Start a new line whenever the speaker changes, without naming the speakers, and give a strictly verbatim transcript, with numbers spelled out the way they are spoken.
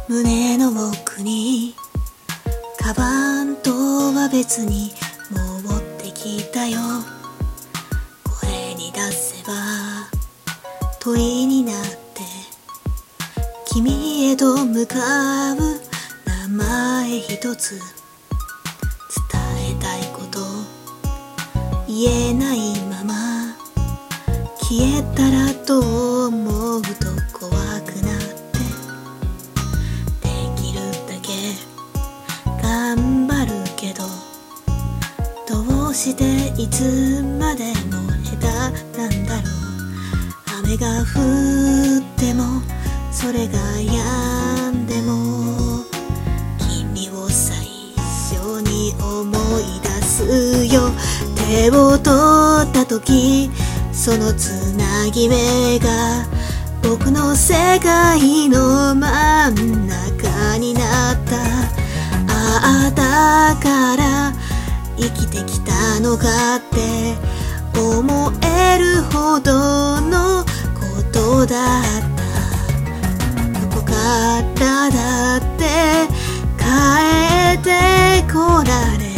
胸の奥にカバンとは別に持ってきたよ。声に出せば問いになって君へと向かう。名前一つ伝えたいこと言えないまま消えたらと思うと怖くなってできるだけ頑張るけどどうしていつまでも下手なんだろう。雨が降ってもそれが止んでも君を最初に思い出すよ。手を取った時そのつなぎ目が僕の世界の真ん中になった。ああだから生きてきたのかって思えるほどのことだった。どこからだって帰ってこられ